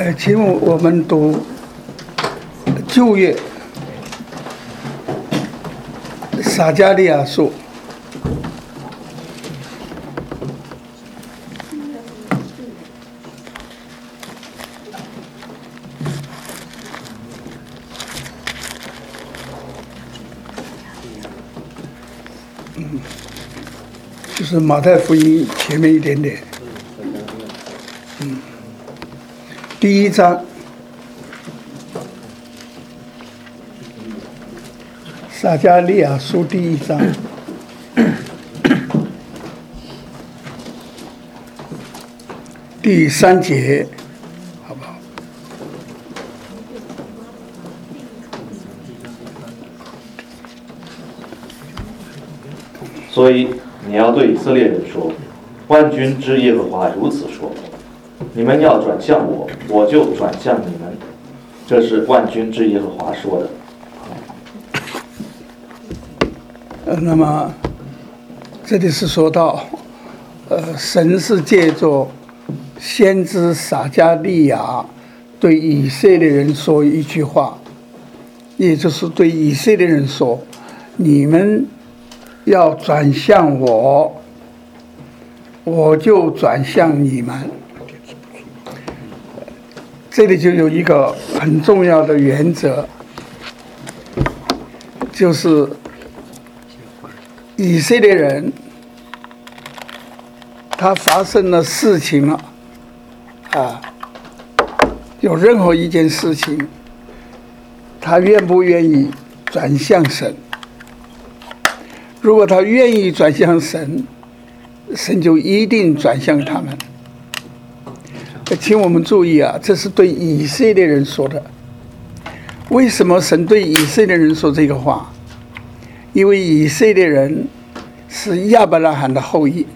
请我们读旧约撒迦利亚书。就是马太福音前面一点点。第一章，撒迦利亚书第一章，第3节，好不好？ 所以你要对以色列人说，万军之耶和华如此说，你们要转向我，我就转向你们，这是万军之耶和华说的。 那么这里是说到，神是借着先知撒迦利亚对以色列人说一句话，也就是对以色列人说，你们要转向我，我就转向你们。这里就有一个很重要的原则，就是以色列人他发生了事情了有任何一件事情，他愿不愿意转向神？如果他愿意转向神，神就一定转向他们。请我们注意这是对以色列人说的。为什么神对以色列人说这个话？因为以色列人是亚伯拉罕的后裔，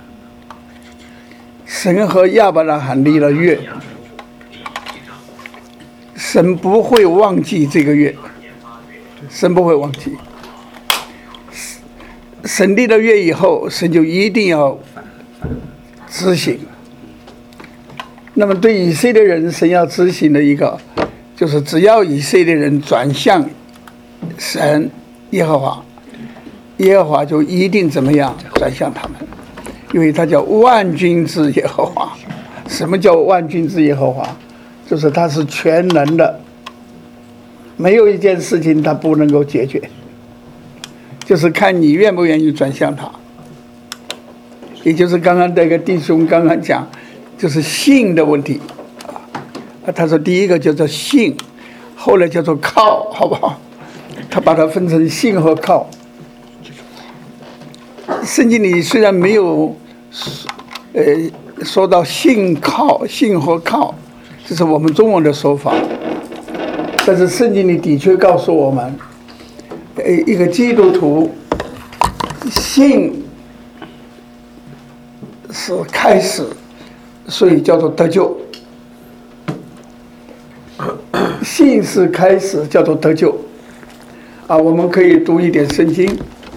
神和亚伯拉罕立了约，神不会忘记这个约，神不会忘记。神立了约以后，神就一定要执行。那么对以色列人，神要执行的一个，就是只要以色列人转向神耶和华，耶和华就一定怎么样转向他们，因为他叫万军之耶和华。什么叫万军之耶和华？就是他是全能的，没有一件事情他不能够解决，就是看你愿不愿意转向他。也就是刚刚这个弟兄刚刚讲，就是信的问题他说第一个叫做信，后来叫做靠，好不好？他把它分成信和靠。圣经里虽然没有说到信靠、信和靠，这是我们中文的说法，但是圣经里的确告诉我们，一个基督徒信是开始，所以叫做得救。信是开始，叫做得救我们可以读一点圣经。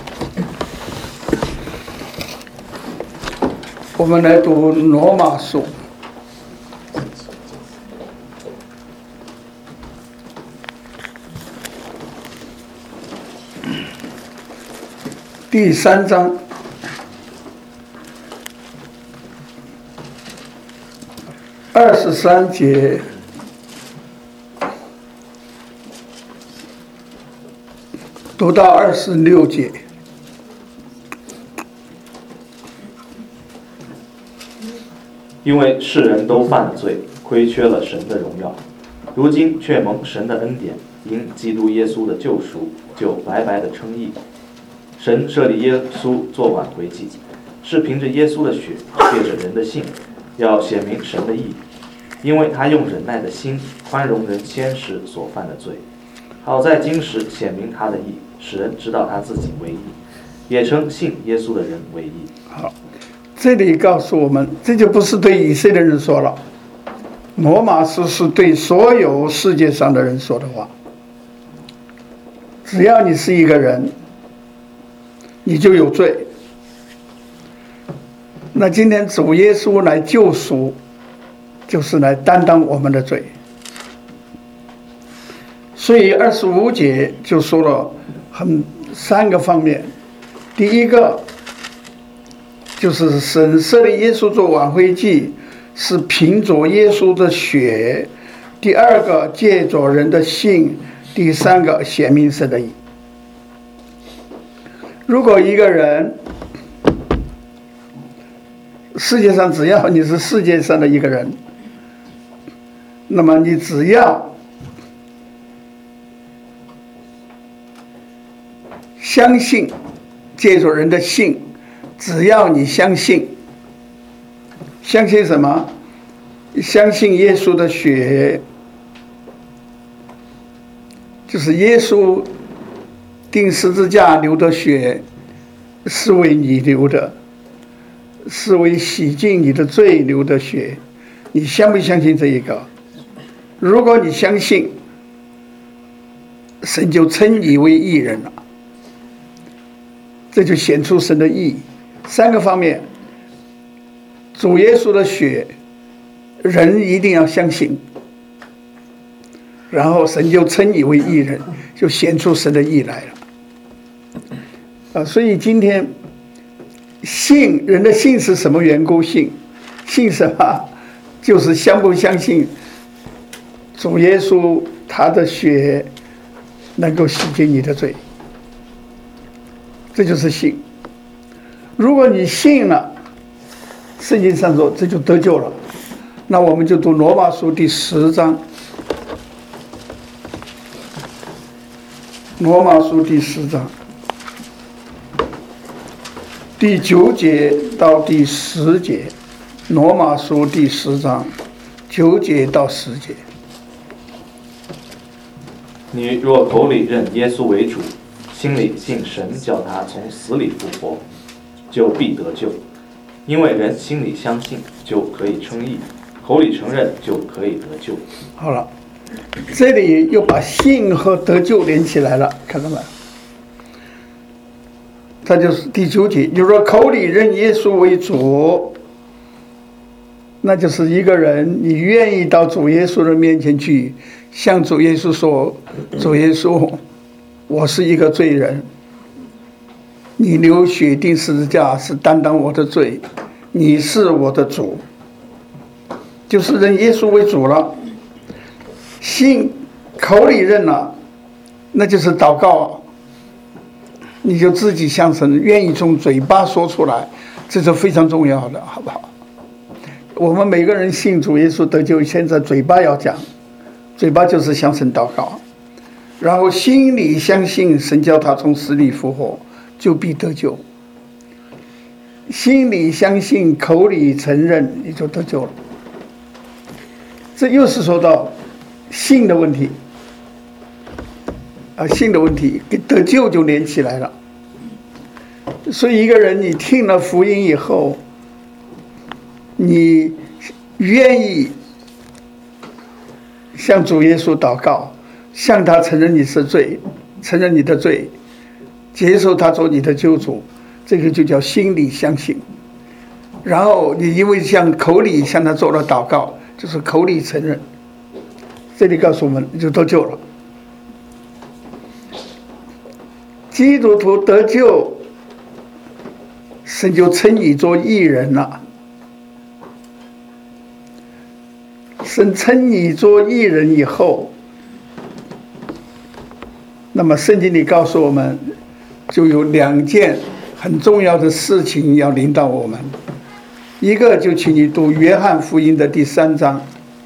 我们来读罗马书第3章23节读到26节。 因为世人都犯了罪，亏缺了神的荣耀，如今却蒙神的恩典，因基督耶稣的救赎，就白白的称义。神设立耶稣做挽回祭，是凭着耶稣的血，借着人的信，要显明神的义，因为他用忍耐的心宽容人先时所犯的罪，好在今时显明他的义，使人知道他自己为义，也称信耶稣的人为义。 好，这里告诉我们，这就不是对以色列人说了，罗马书是对所有世界上的人说的话。只要你是一个人，你就有罪。那今天主耶稣来救赎， 就是来担当我们的罪。所以25节就说了3个方面。第一个就是神设立耶稣做挽回祭，是凭着耶稣的血；第二个借着人的信；第三个显明神的义。如果一个人，世界上只要你是世界上的一个人，那么你只要相信，借着人的信，只要你相信，相信什么？相信耶稣的血，就是耶稣钉十字架流的血，是为你流的，是为洗净你的罪流的血。你相不相信这一个？如果你相信，神就称你为义人了，这就显出神的义。3个方面，主耶稣的血，人一定要相信，然后神就称你为义人，就显出神的义来了。所以今天信，人的信是什么缘故信？信什么？就是相不相信主耶稣他的血能够洗净你的罪，这就是信。如果你信了，圣经上说这就得救了。那我们就读罗马书第10章，罗马书第10章第9节到第10节，罗马书第10章9节到10节。 你若口里认耶稣为主，心里信神叫他从死里复活，就必得救。因为人心里相信，就可以称义；口里承认，就可以得救。 好了，这里又把信和得救连起来了，看到没？它就是第9节，你说口里认耶稣为主，那就是一个人你愿意到主耶稣的面前去，向主耶稣说：主耶稣，我是一个罪人，你流血钉十字架是担当我的罪，你是我的主，就是认耶稣为主了。信口里认了，那就是祷告，你就自己向神愿意从嘴巴说出来，这是非常重要的，好不好？我们每个人信主耶稣得救，现在嘴巴要讲，嘴巴就是向神祷告，然后心里相信神叫他从死里复活，就必得救。心里相信，口里承认，你就得救了。这又是说到信的问题啊，信的问题跟得救就连起来了。所以一个人你听了福音以后，你愿意向主耶稣祷告，向他承认你是罪，承认你的罪，接受他做你的救主，这个就叫心里相信。然后你因为向口里向他做了祷告，就是口里承认，这里告诉我们你就得救了。基督徒得救，神就称你做义人了。神称你做义人以后，那么圣经里告诉我们，就有2件很重要的事情要领导我们。一个就请你读约翰福音的第3章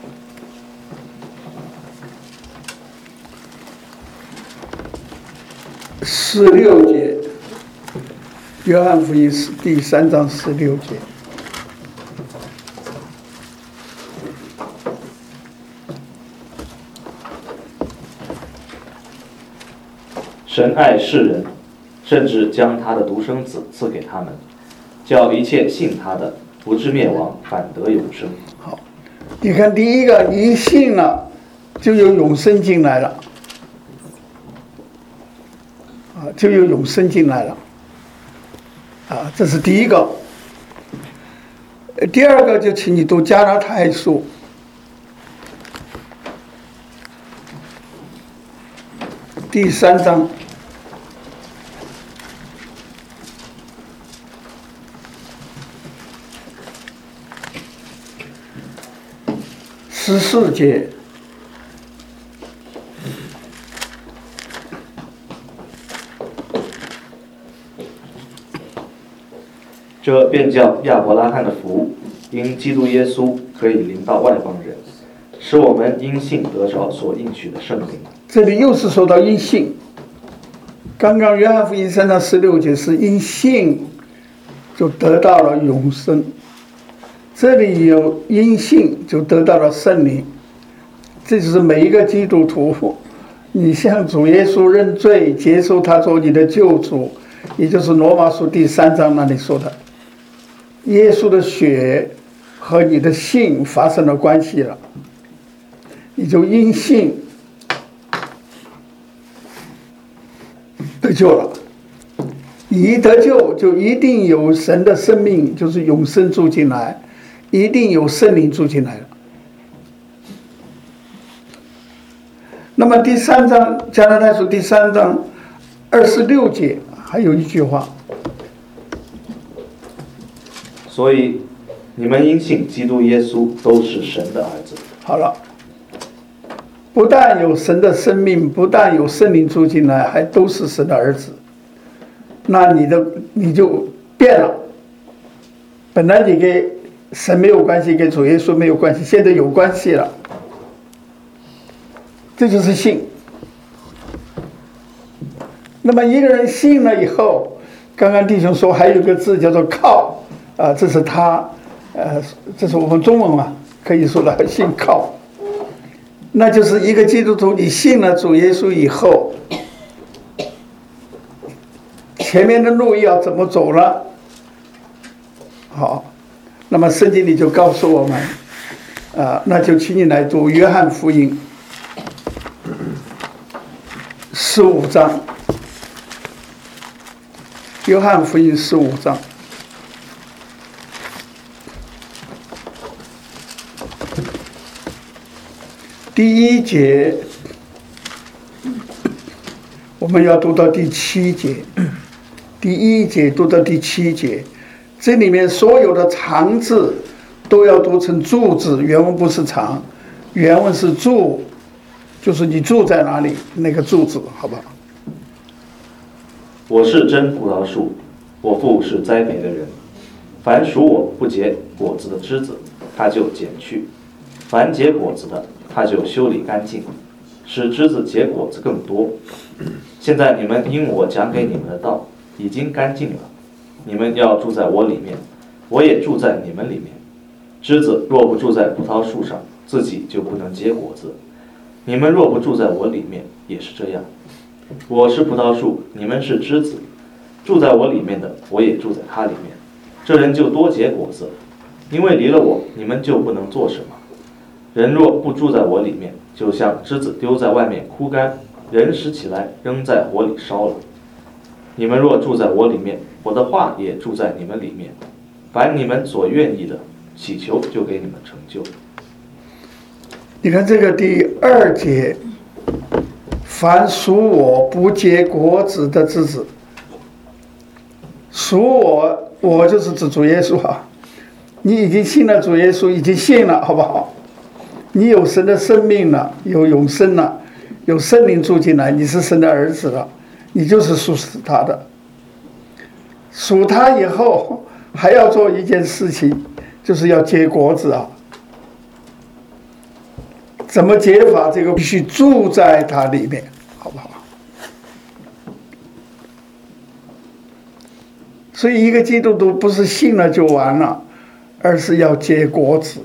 16节，约翰福音第3章16节。 神爱世人，甚至将他的独生子赐给他们，叫一切信他的不至灭亡，反得永生。 好，你看第一个，你一信了，就有永生进来了，就有永生进来了，这是第一个。第二个就请你读加拉太书， 第3章14节。 这便叫亚伯拉罕的福，因基督耶稣可以临到外邦人，使我们因信得着所应许的圣灵。 这里又是说到因信。刚刚约翰福音3章16节是因信就得到了永生，这里有因信就得到了圣灵。这就是每一个基督徒，你向主耶稣认罪，接受他做你的救主，也就是罗马书第3章那里说的，耶稣的血和你的信发生了关系了，你就因信得救了。你一得救，就一定有神的生命，就是永生住进来，一定有圣灵住进来了。那么第3章加拉太书第3章26节还有一句话， 所以你们因信基督耶稣都是神的儿子。 好了，不但有神的生命，不但有圣灵住进来，还都是神的儿子。那你就变了，本来你跟神没有关系，跟主耶稣没有关系，现在有关系了。这就是信。那么一个人信了以后，刚刚弟兄说还有一个字叫做靠啊，这是这是我们中文嘛，可以说的信靠。那就是一个基督徒，你信了主耶稣以后，前面的路要怎么走了？好，那么圣经里就告诉我们，那就请你来读约翰福音15章，约翰福音15章。第1节，我们要读到第7节，第1节读到第7节，这里面所有的长字都要读成住字，原文不是长，原文是住，就是你住在哪里那个住字，好不好？ 我是真葡萄树，我父是栽培的人。凡属我不结果子的枝子，他就剪去；凡结果子的，他就修理干净，使枝子结果子更多。现在你们因我讲给你们的道已经干净了，你们要住在我里面，我也住在你们里面。枝子若不住在葡萄树上，自己就不能结果子。你们若不住在我里面，也是这样。我是葡萄树，你们是枝子，住在我里面的，我也住在他里面。这人就多结果子，因为离了我，你们就不能做什么。人若不住在我里面，就像枝子丢在外面枯干，人拾起来扔在火里烧了。你们若住在我里面，我的话也住在你们里面。凡你们所愿意的，祈求就给你们成就。 你看这个第2节，凡属我不结果子的枝子，属我就是指主耶稣啊。你已经信了主耶稣，已经信了，好不好？你有神的生命了，有永生了，有圣灵住进来，你是神的儿子了，你就是属他的。属他以后还要做一件事情，就是要结果子啊。怎么结法？这个必须住在它里面，好不好？所以一个基督徒不是信了就完了，而是要结果子。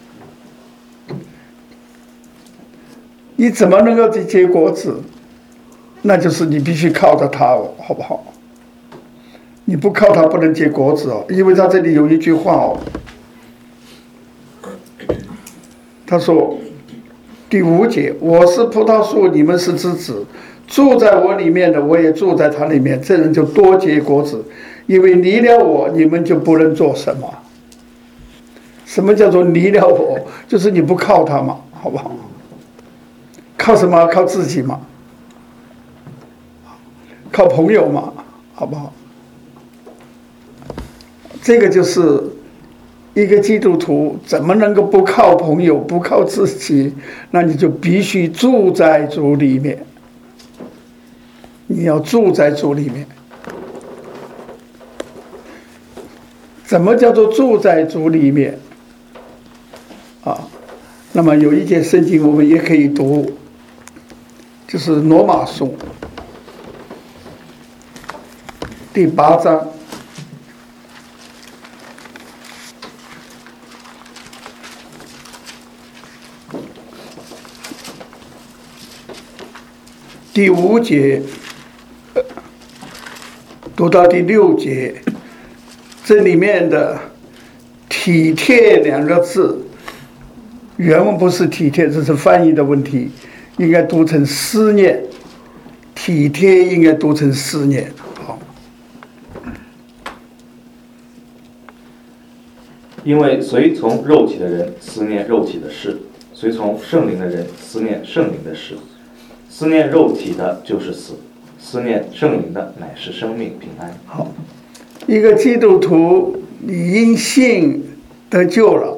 你怎么能够结果子？那就是你必须靠着他哦，好不好？你不靠他不能结果子哦，因为他这里有一句话哦，他说第5节，我是葡萄树，你们是枝子，住在我里面的，我也住在他里面，这人就多结果子，因为离了我，你们就不能做什么。什么叫做离了我？就是你不靠他嘛，好不好？靠什么？靠自己嘛。 靠朋友嘛，好不好？这个就是一个基督徒怎么能够不靠朋友，不靠自己？那你就必须住在主里面。你要住在主里面。怎么叫做住在主里面？那么有一节圣经我们也可以读，就是罗马书第8章第5节读到第6节，这里面的体贴2个字，原文不是体贴，这是翻译的问题，应该读成思念，体贴应该读成思念。好， 因为随从肉体的人思念肉体的事，随从圣灵的人思念圣灵的事。思念肉体的就是死，思念圣灵的乃是生命平安。 好，一个基督徒，你因信得救了，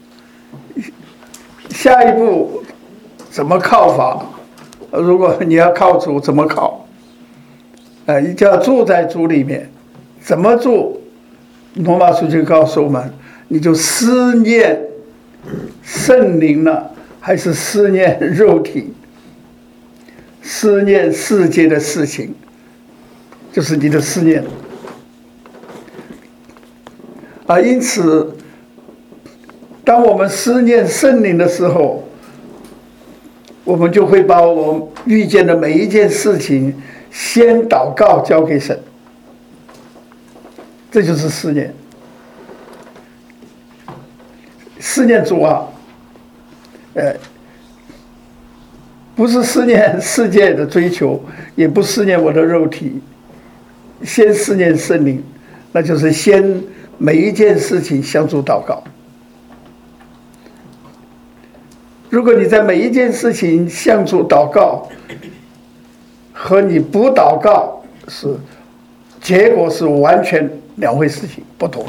下一步怎么靠法？如果你要靠主，怎么靠？你就要住在主里面。怎么住？罗马书就告诉我们，你就思念圣灵了，还是思念肉体？思念世界的事情，就是你的思念。因此，当我们思念圣灵的时候，我们就会把我们遇见的每一件事情先祷告交给神，这就是思念。思念主啊，不是思念世界的追求，也不思念我的肉体，先思念圣灵，那就是先每一件事情向主祷告。如果你在每一件事情向主祷告，和你不祷告结果是完全2回事情，不同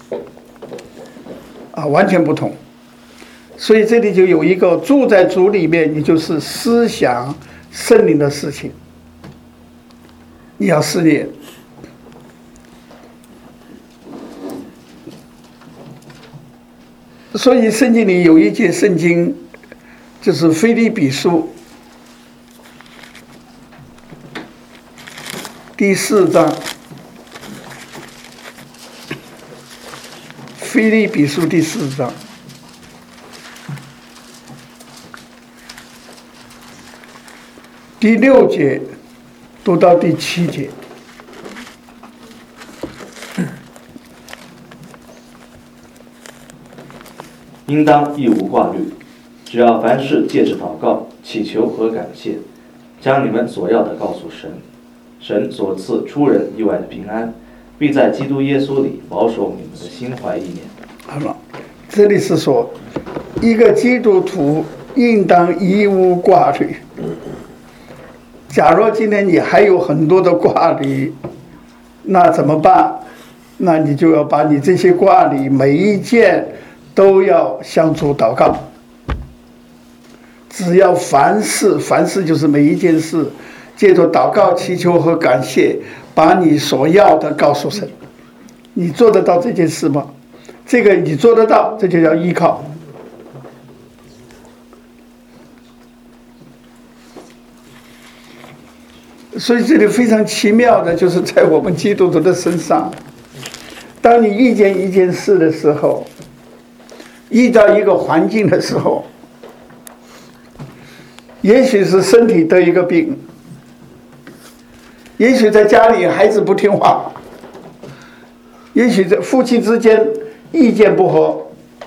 的，完全不同。所以这里就有一个住在主里面，你就是思想圣灵的事情，你要思念。所以圣经里有一节圣经，就是腓立比书第4章，腓立比书第4章第6节读到第7节。 应当一无挂虑，只要凡事借着祷告、祈求和感谢，将你们所要的告诉神。神所赐出人意外的平安，必在基督耶稣里保守你们的心怀意念。 好了，这里是说，一个基督徒应当一无挂虑。假如今天你还有很多的挂虑，那怎么办？那你就要把你这些挂虑每一件都要向主祷告。只要凡事就是每一件事，借着祷告、祈求和感谢，把你所要的告诉神。你做得到这件事吗？这个你做得到，这就叫依靠。所以这里非常奇妙的就是在我们基督徒的身上，当你遇见一件事的时候，遇到一个环境的时候，也许是身体得一个病，也许在家里孩子不听话，也许在夫妻之间意见不合，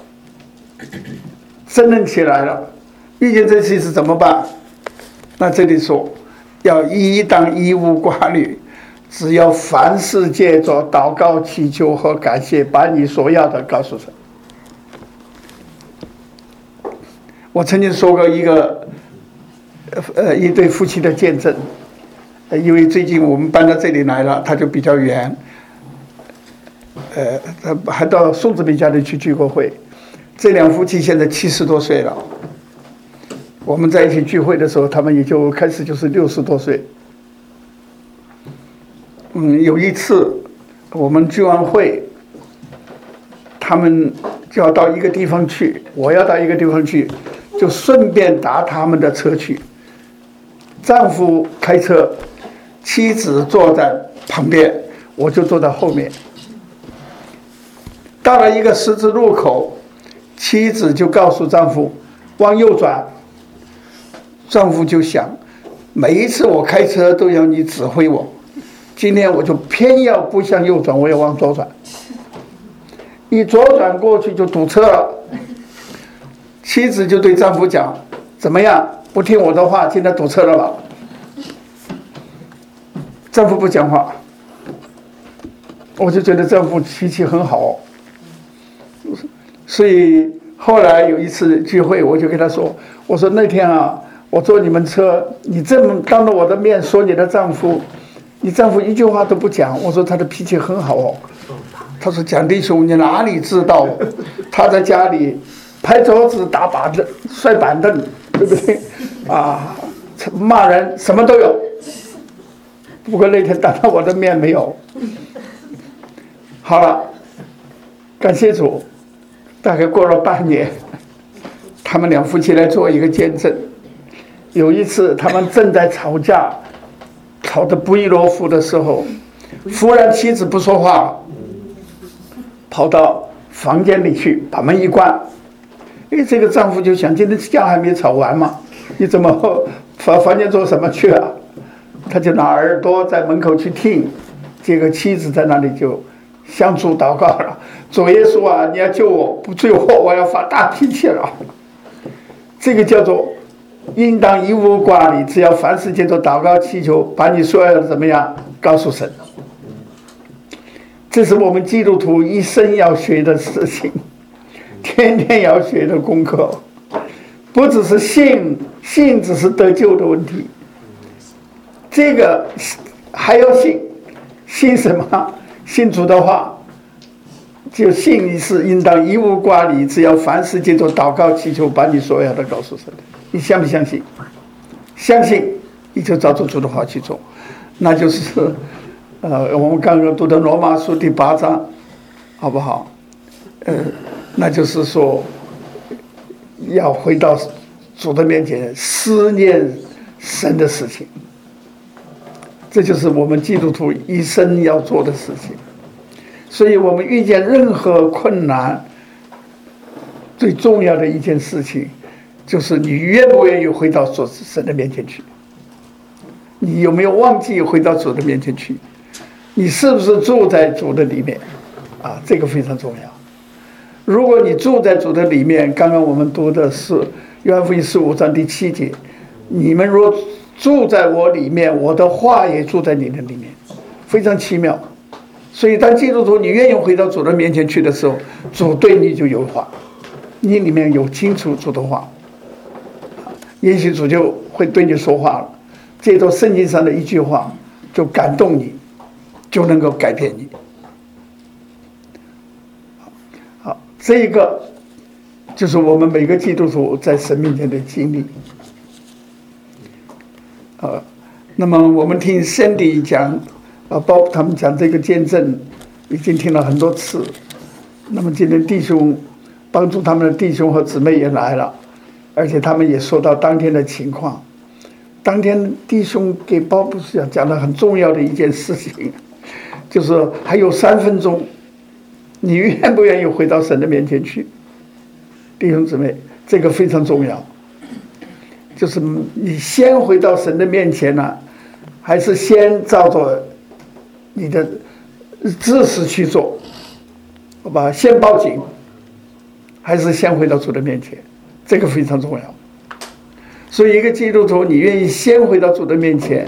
争论起来了，遇见这些事怎么办？那这里说要当一无挂虑，只要凡事借着祷告、祈求和感谢，把你所要的告诉神。我曾经说过一对夫妻的见证， 因为最近我们搬到这里来了，他就比较远。他还到宋子明家里去聚过会。这两夫妻现在70多岁了。我们在一起聚会的时候，他们也就开始就是60多岁。有一次我们聚完会，他们就要到一个地方去，我要到一个地方去，就顺便搭他们的车去。丈夫开车，妻子坐在旁边，我就坐在后面。到了一个十字路口，妻子就告诉丈夫往右转。丈夫就想，每一次我开车都要你指挥我，今天我就偏要不向右转，我要往左转。一左转过去就堵车了。妻子就对丈夫讲，怎么样，不听我的话，今天堵车了吧？丈夫不讲话。我就觉得丈夫脾气很好，所以后来有一次聚会，我就跟他说，我说那天啊，我坐你们车，你这么当着我的面说你的丈夫，你丈夫一句话都不讲。我说他的脾气很好哦。他说蒋弟兄，你哪里知道，他在家里拍桌子打板凳摔板凳，对不对啊？骂人什么都有。不过那天当着我的面没有。好了，感谢主，大概过了半年，他们两夫妻来做一个见证。有一次他们正在吵架，吵得不亦乐乎的时候，忽然妻子不说话了，跑到房间里去把门一关。这个丈夫就想，今天架还没吵完嘛，你怎么房间做什么去了？他就拿耳朵在门口去听，这个妻子在那里就向主祷告了，主耶稣啊，你要救我，不救我要发大脾气了。这个叫做应当一无挂虑，只要凡事借着祷告祈求，把你所有的怎么样告诉神。这是我们基督徒一生要学的事情，天天要学的功课。不只是信只是得救的问题，这个还要信什么？信主的话，就信是应当一无挂虑，只要凡事借着祷告祈求，把你所要的告诉神。你相不相信？相信，你就照着主的话去做。那就是我们刚刚读的罗马书第8章，好不好？那就是说要回到主的面前，思念神的事情。这就是我们基督徒一生要做的事情。所以我们遇见任何困难，最重要的一件事情就是你愿不愿意回到神的面前去，你有没有忘记回到主的面前去，你是不是住在主的里面啊？这个非常重要。如果你住在主的里面，刚刚我们读的是约翰福音15章第7节，你们若住在我里面，我的话也住在你的里面，非常奇妙。所以当基督徒你愿意回到主的面前去的时候，主对你就有话，你里面有清楚主的话，也许主就会对你说话了。借着圣经上的一句话就感动你，就能够改变你。好，这个就是我们每个基督徒在神面前的经历。那么我们听Sandy讲Bob 他们讲这个见证已经听了很多次。那么今天弟兄帮助他们的弟兄和姊妹也来了，而且他们也说到当天的情况。当天弟兄给Bob讲了很重要的一件事情，就是还有3分钟，你愿不愿意回到神的面前去？弟兄姊妹，这个非常重要。就是你先回到神的面前呢，还是先照着你的知识去做？好吧，先报警，还是先回到主的面前？这个非常重要。所以一个基督徒，你愿意先回到主的面前，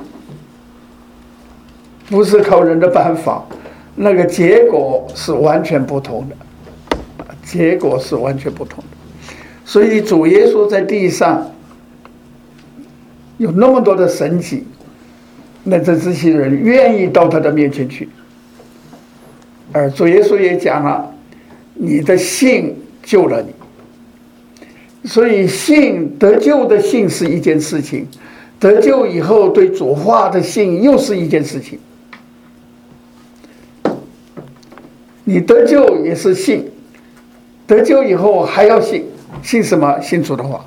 不是靠人的办法，那个结果是完全不同的，结果是完全不同的。所以主耶稣在地上有那么多的神迹， 那这知信的人愿意到他的面前去。而主耶稣也讲了，你的信救了你。所以信得救的信是一件事情，得救以后对主话的信又是一件事情。你得救也是信，得救以后还要信，信什么？信主的话。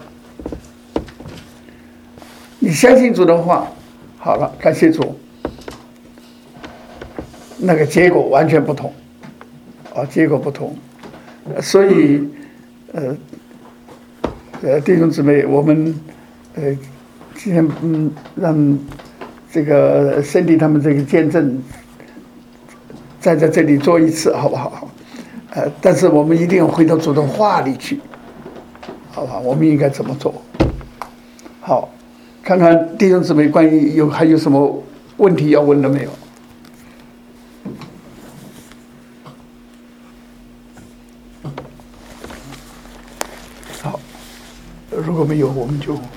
你相信主的话，好了，感谢主，那个结果完全不同，结果不同。所以弟兄姊妹，我们今天让这个Cindy他们这个见证在这里做一次，好不好？但是我们一定要回到主的话里去，好吧？我们应该怎么做？好，看看弟兄姊妹关于还有什么问题要问的没有？好，如果没有，我们就。